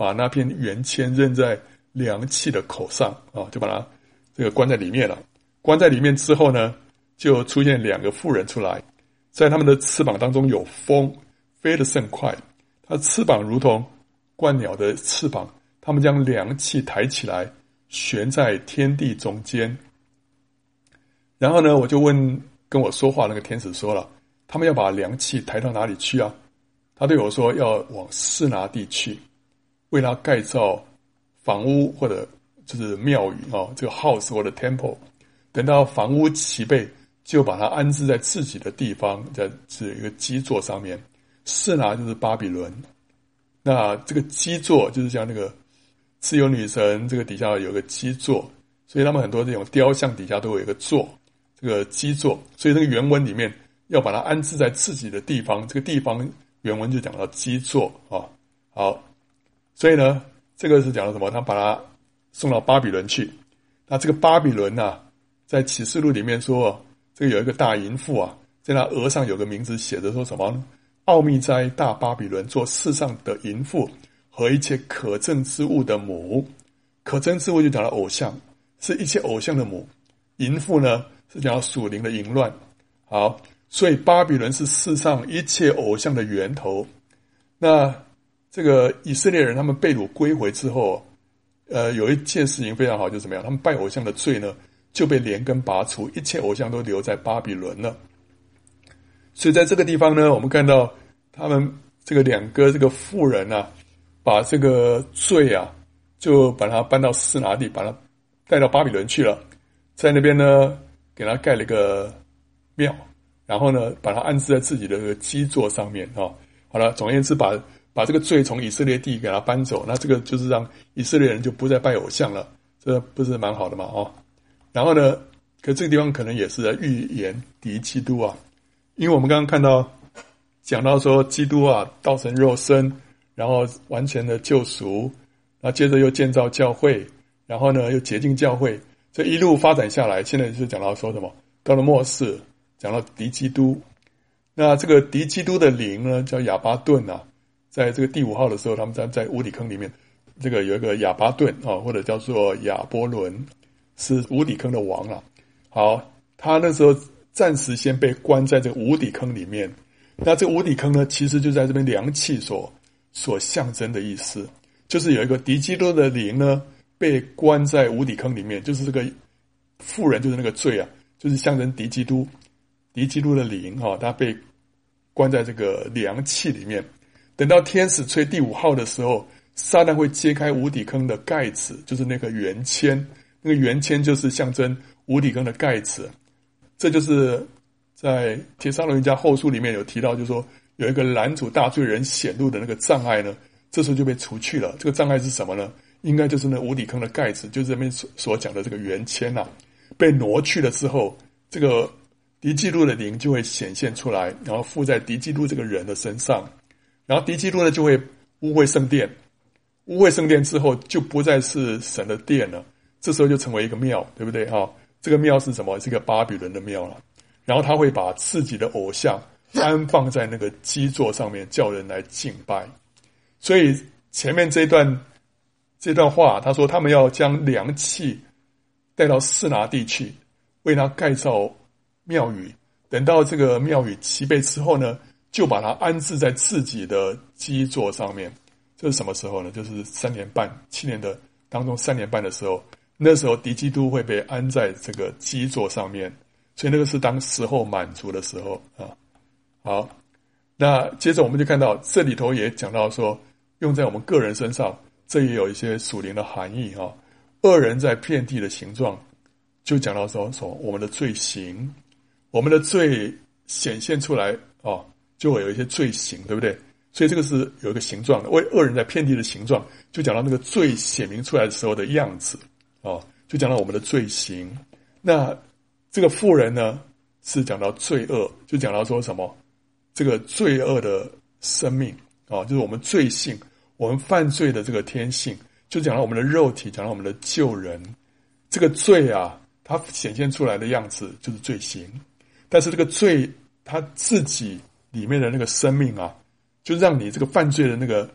把那片圆签扔在量器的口上啊，就把它这个关在里面了。关在里面之后呢，就出现2个妇人出来，在他们的翅膀当中有风，飞得甚快，它翅膀如同鹳鸟的翅膀，他们将量器抬起来，悬在天地中间。然后呢，我就问跟我说话那个天使说了，他们要把量器抬到哪里去啊？他对我说要往示拿地去，为他盖造房屋或者就是庙宇这个 house 或者 temple。等到房屋齐备，就把它安置在自己的地方，在这一个基座上面。示拿就是巴比伦，那这个基座就是像那个自由女神，这个底下有个基座，所以他们很多这种雕像底下都有一个座，这个基座。所以这个原文里面要把它安置在自己的地方，这个地方原文就讲到基座啊。好，所以呢，这个是讲到什么？他把它送到巴比伦去。那这个巴比伦在启示录里面说，这个有一个大淫妇在他额上有个名字写着说什么呢？奥秘斋大巴比伦，做世上的淫妇和一切可憎之物的母。可憎之物就讲到偶像，是一切偶像的母。淫妇呢是讲到属灵的淫乱。好，所以巴比伦是世上一切偶像的源头。那这个以色列人他们被掳归回之后，有一件事情非常好，就是怎么样？他们拜偶像的罪呢就被连根拔除，一切偶像都留在巴比伦了。所以在这个地方呢，我们看到他们这个2个这个妇人把这个罪就把它搬到示拿地，把它带到巴比伦去了，在那边呢给他盖了一个庙，然后呢把它安置在自己的这个基座上面好了，总而言之把这个罪从以色列地给他搬走，那这个就是让以色列人就不再拜偶像了，这不是蛮好的吗？然后呢，可这个地方可能也是在预言敌基督因为我们刚刚看到讲到说基督道成肉身，然后完全的救赎，然后接着又建造教会，然后呢又洁净教会，这一路发展下来，现在就讲到说什么？到了末世，讲到敌基督。那这个敌基督的灵呢，叫亚巴顿在这个第5号的时候，他们在无底坑里面，这个有一个亚巴顿或者叫做亚波伦，是无底坑的王了。好，他那时候暂时先被关在这个无底坑里面。那这个无底坑呢，其实就在这边量器所象征的意思，就是有一个敌基督的灵呢被关在无底坑里面，就是这个妇人就是那个罪就是象征敌基督的灵他被关在这个量器里面。等到天使吹第5号的时候，撒旦会揭开无底坑的盖子，就是那个圆签，那个圆签就是象征无底坑的盖子。这就是在帖撒罗尼迦后书里面有提到，就是说有一个拦阻大罪人显露的那个障碍呢，这时候就被除去了。这个障碍是什么呢？应该就是那无底坑的盖子，就是这边所讲的这个圆签被挪去了之后，这个敌基督的灵就会显现出来，然后附在敌基督这个人的身上，然后敌基督呢就会污秽圣殿，污秽圣殿之后就不再是神的殿了，这时候就成为一个庙，对不对这个庙是什么？是一个巴比伦的庙了。然后他会把自己的偶像安放在那个基座上面，叫人来敬拜。所以前面这段话，他说他们要将量器带到示拿地去，为他盖造庙宇。等到这个庙宇齐备之后呢，就把它安置在自己的基座上面。这是什么时候呢？就是3年半，7年的当中3年半的时候，那时候敌基督会被安在这个基座上面，所以那个是当时候满足的时候好，那接着我们就看到这里头也讲到说，用在我们个人身上，这也有一些属灵的含义恶人在遍地的形状，就讲到说我们的罪行，我们的罪显现出来就会有一些罪行，对不对？所以这个是有一个形状的，为恶人在遍地的形状，就讲到那个罪显明出来的时候的样子就讲到我们的罪行。那这个妇人呢，是讲到罪恶，就讲到说什么？这个罪恶的生命就是我们罪性，我们犯罪的这个天性，就讲到我们的肉体，讲到我们的旧人。这个罪它显现出来的样子就是罪行，但是这个罪它自己里面的那个生命就让你这个犯罪的那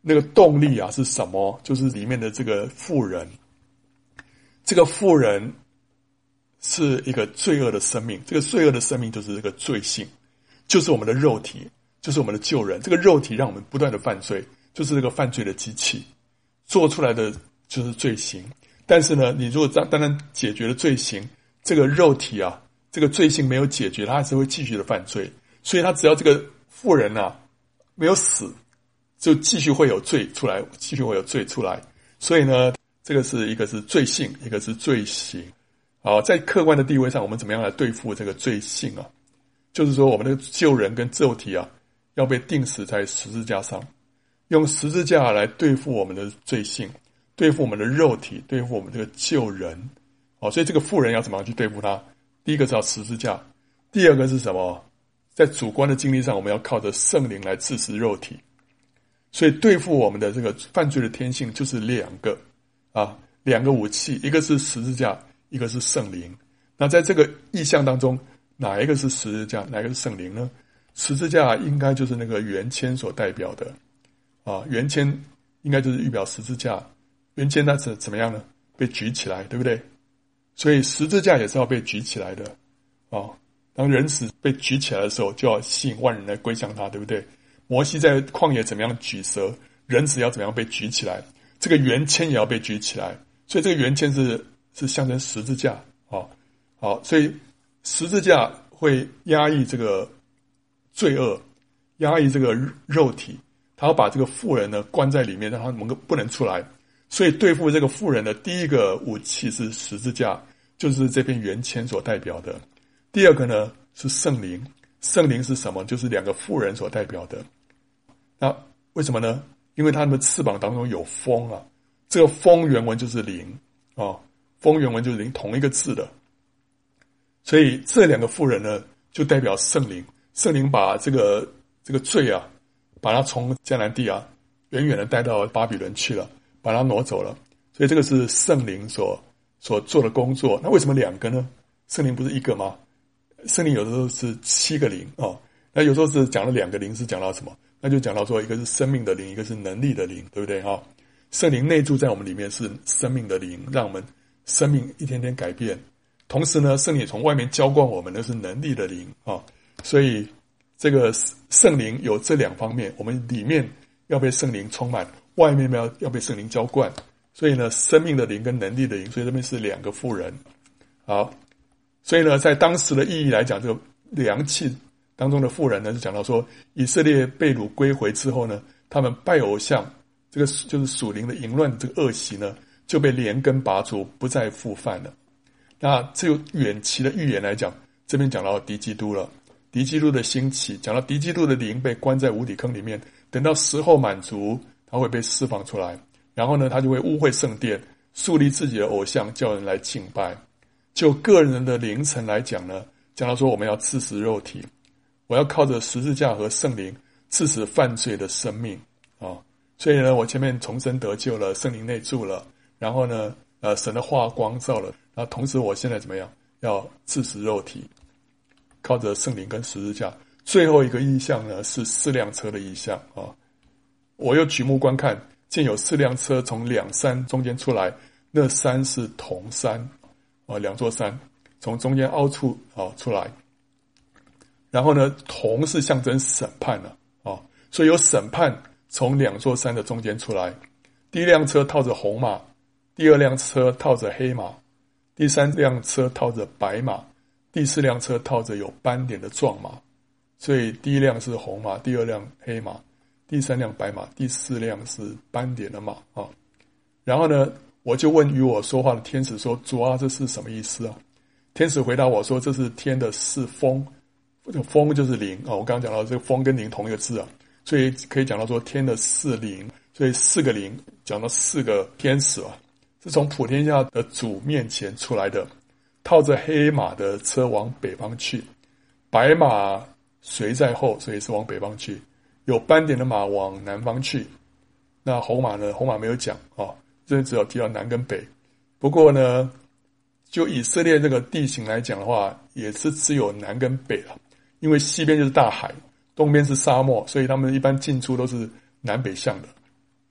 那个动力啊是什么？就是里面的这个妇人，这个妇人是一个罪恶的生命，这个罪恶的生命就是这个罪性，就是我们的肉体，就是我们的旧人。这个肉体让我们不断的犯罪，就是这个犯罪的机器，做出来的就是罪行。但是呢，你如果单单解决了罪行，这个肉体啊，这个罪性没有解决，他还是会继续的犯罪。所以他只要这个妇人啊没有死，就继续会有罪出来，继续会有罪出来。所以呢，这个是一个是罪性，一个是罪行。好，在客观的地位上，我们怎么样来对付这个罪性啊？就是说，我们的旧人跟肉体啊，要被钉死在十字架上，用十字架来对付我们的罪性，对付我们的肉体，对付我们这个旧人。好，所以这个妇人要怎么样去对付他？第一个是要十字架，第二个是什么？在主观的经历上，我们要靠着圣灵来治死肉体。所以对付我们的这个犯罪的天性，就是两个武器，一个是十字架，一个是圣灵。那在这个意象当中，哪一个是十字架，哪一个是圣灵呢？十字架应该就是那个圆签所代表的圆签应该就是预表十字架。圆签它是怎么样呢？被举起来，对不对？所以十字架也是要被举起来的当人死被举起来的时候，就要吸引万人来归向他，对不对？摩西在旷野怎么样举蛇，人死要怎么样被举起来，这个圆签也要被举起来。所以这个圆签是象征十字架所以十字架会压抑这个罪恶，压抑这个肉体，他要把这个妇人呢关在里面，让他不能出来。所以对付这个妇人的第一个武器是十字架，就是这片圆签所代表的。第二个呢是圣灵，圣灵是什么？就是两个妇人所代表的。那为什么呢？因为他们的翅膀当中有风这个风原文就是灵风原文就是灵，同一个字的。所以这两个妇人呢就代表圣灵，圣灵把这个罪把它从迦南地远远的带到巴比伦去了，把它挪走了。所以这个是圣灵所做的工作。那为什么两个呢？圣灵不是一个吗？圣灵有的时候是7个灵那有时候是讲了2个灵，是讲到什么？那就讲到说一个是生命的灵，一个是能力的灵，对不对圣灵内住在我们里面是生命的灵，让我们生命一天天改变。同时呢，圣灵也从外面浇灌我们，那是能力的灵所以这个圣灵有这2方面，我们里面要被圣灵充满，外面要被圣灵浇灌。所以呢，生命的灵跟能力的灵，所以这边是2个妇人。好，所以呢，在当时的意义来讲，这个量器当中的妇人呢，是讲到说，以色列被掳归回之后呢，他们拜偶像，这个就是属灵的淫乱这个恶习呢，就被连根拔除，不再复犯了。那这个远期的预言来讲，这边讲到敌基督了，敌基督的兴起，讲到敌基督的灵被关在无底坑里面，等到时候满足，他会被释放出来，然后呢，他就会污秽圣殿，树立自己的偶像，叫人来敬拜。就个人的灵层来讲呢，讲到说我们要治死肉体，我要靠着十字架和圣灵治死犯罪的生命所以呢，我前面重生得救了，圣灵内住了，然后呢神的话光照了，然后同时我现在怎么样？要治死肉体，靠着圣灵跟十字架。最后一个意象呢是4辆车的意象我又举目观看，见有4辆车从2山中间出来，那山是铜山2座山从中间凹出出来。然后呢，铜是象征审判所以有审判从2座山的中间出来。第一辆车套着红马，第2辆车套着黑马，第3辆车套着白马，第4辆车套着有斑点的壮马。所以第1辆是红马，第2辆黑马，第3辆白马，第4辆是斑点的马然后呢，我就问与我说话的天使说，主啊，这是什么意思天使回答我说，这是天的4风，这个风就是灵我刚刚讲到这个风跟灵同一个字所以可以讲到说天的4灵，所以4个灵讲到4个天使是从普天下的主面前出来的，套着黑马的车往北方去，白马随在后，所以是往北方去，有斑点的马往南方去。那红马呢？红马没有讲这只有提到南跟北。不过呢，就以色列这个地形来讲的话，也是只有南跟北了，因为西边就是大海，东边是沙漠，所以他们一般进出都是南北向的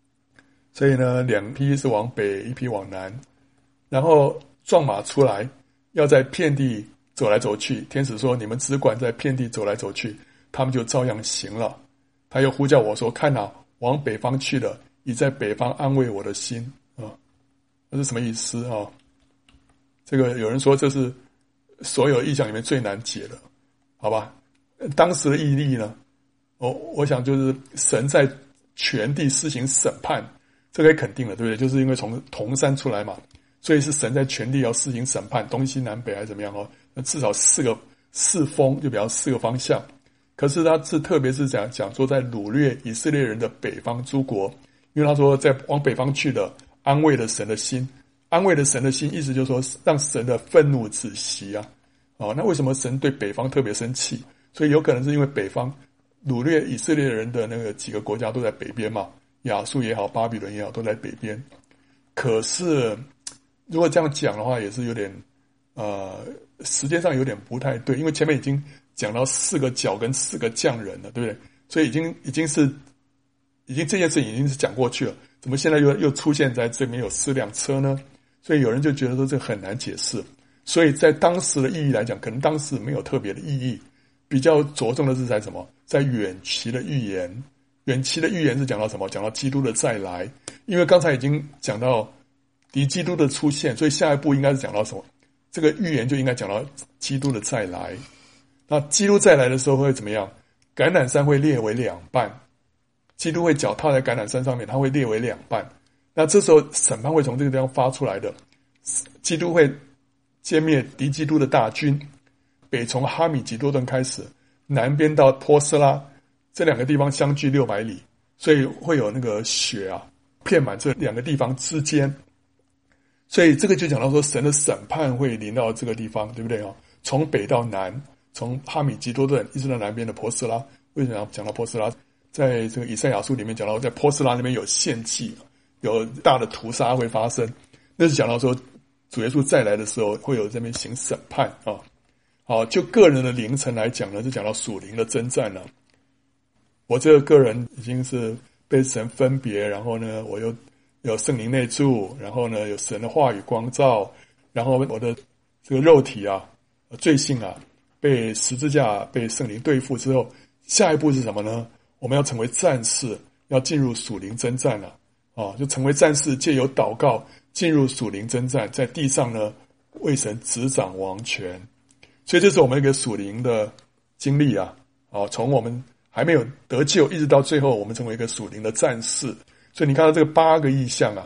所以呢2批是往北，1批往南，然后壮马出来，要在遍地走来走去。天使说：“你们只管在遍地走来走去。”他们就照样行了。他又呼叫我说：“看哪，往北方去了，已在北方安慰我的心。”这是什么意思啊？这个有人说这是所有异象里面最难解的，好吧？当时的意义呢？我想就是神在全地施行审判，这可以肯定了，对不对？就是因为从铜山出来嘛，所以是神在全地要施行审判，东西南北还是怎么样哦？那至少四风，就比方4个方向。可是他是特别是讲说在掳掠以色列人的北方诸国，因为他说在往北方去的安慰了神的心，安慰了神的心，意思就是说让神的愤怒止息啊。那为什么神对北方特别生气？所以有可能是因为北方掳掠以色列人的那个几个国家都在北边嘛，亚述也好，巴比伦也好，都在北边。可是如果这样讲的话，也是有点时间上有点不太对，因为前面已经讲到4个角跟4个匠人了，对不对？所以已经这件事情已经是讲过去了，怎么现在又出现在这边有4辆车呢？所以有人就觉得说这很难解释。所以在当时的意义来讲，可能当时没有特别的意义，比较着重的是在什么？在远期的预言。远期的预言是讲到什么？讲到基督的再来。因为刚才已经讲到敌基督的出现，所以下一步应该是讲到什么？这个预言就应该讲到基督的再来。那基督再来的时候会怎么样？橄榄山会裂为2半，基督会脚踏在橄榄山上面，它会裂为2半。那这时候审判会从这个地方发出来的，基督会歼灭敌基督的大军，北从哈米吉多顿开始，南边到波斯拉，这2个地方相距600里，所以会有那个雪遍满这2个地方之间。所以这个就讲到说神的审判会临到这个地方，对不对？从北到南，从哈米吉多顿一直到南边的波斯拉。为什么要讲到波斯拉？在这个以赛亚书里面讲到在波斯拉那边有献祭，有大的屠杀会发生，那是讲到说主耶稣再来的时候会有这边行审判啊。好，就个人的灵程来讲呢，就讲到属灵的征战了。我这个个人已经是被神分别，然后呢我又有圣灵内住，然后呢有神的话语光照，然后我的这个肉体罪性被十字架被圣灵对付之后，下一步是什么呢？我们要成为战士，要进入属灵征战了就成为战士，借由祷告进入属灵征战，在地上呢为神执掌王权。所以这是我们一个属灵的经历从我们还没有得救一直到最后我们成为一个属灵的战士。所以你看到这个8个异象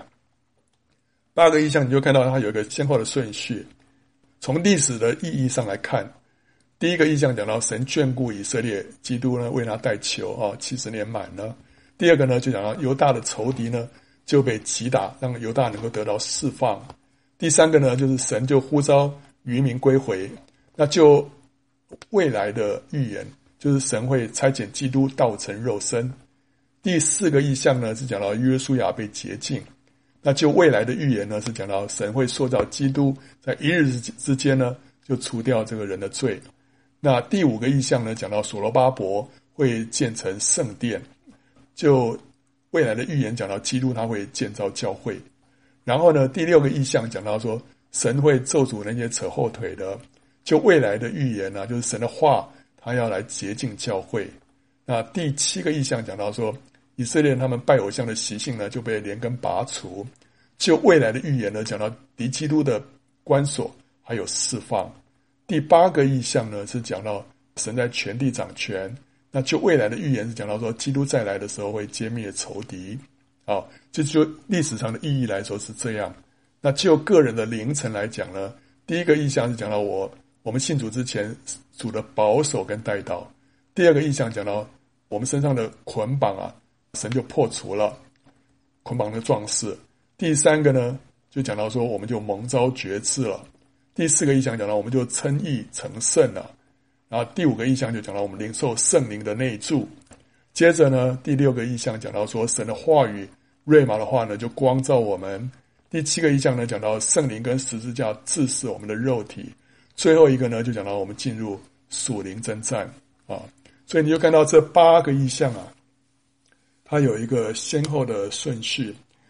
8个异象你就看到它有一个先后的顺序。从历史的意义上来看，第一个异象讲到神眷顾以色列，基督呢为他代求70年满了。第二个呢就讲到犹大的仇敌呢就被击打，让犹大能够得到释放。第三个呢就是神就呼召渔民归回。那就未来的预言，就是神会差遣基督道成肉身。第4个异象呢是讲到约书亚被洁净。那就未来的预言呢是讲到神会塑造基督，在一日之间呢就除掉这个人的罪。那第5个异象呢讲到所罗巴伯会建成圣殿。就未来的预言讲到基督他会建造教会。然后呢第6个异象讲到说神会咒诅那些扯后腿的。就未来的预言就是神的话他要来洁净教会。那第7个异象讲到说以色列人他们拜偶像的习性呢就被连根拔除。就未来的预言呢讲到敌基督的关锁还有释放。第8个异象呢是讲到神在全地掌权。那就未来的预言是讲到说基督再来的时候会歼灭仇敌。就历史上的意义来说是这样。那就个人的灵程来讲呢，第一个异象是讲到我们信主之前主的保守跟带导。第2个异象讲到我们身上的捆绑神就破除了捆绑的壮士。第3个呢就讲到说我们就蒙召决志了。第4个异象讲到我们就称义成圣了。然后第5个异象就讲到我们领受圣灵的内住。接着呢第6个异象讲到说神的话语瑞玛的话呢就光照我们。第7个异象呢讲到圣灵跟十字架治死我们的肉体。最后一个呢就讲到我们进入属灵征战所以你就看到这8个异象它有一个先后的顺序。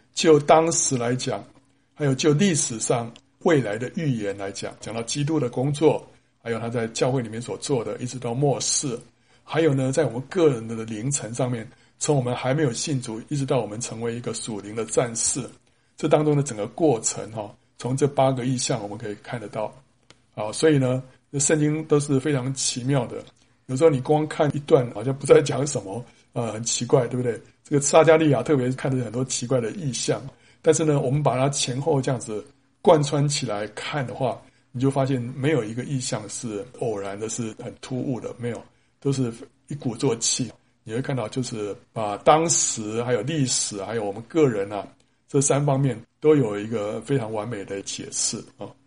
就当时来讲，还有就历史上未来的预言来讲，讲到基督的工作，还有他在教会里面所做的，一直到末世，还有呢，在我们个人的灵程上面，从我们还没有信主，一直到我们成为一个属灵的战士，这当中的整个过程从这8个异象我们可以看得到。所以呢，圣经都是非常奇妙的。有时候你光看一段，好像不知道讲什么，很奇怪，对不对？这个撒迦利亚特别是看着很多奇怪的异象，但是呢，我们把它前后这样子贯穿起来看的话，你就发现没有一个异象是偶然的，是很突兀的，没有，都是一鼓作气。你会看到，就是把当时还有历史还有我们个人这3方面都有一个非常完美的解释啊。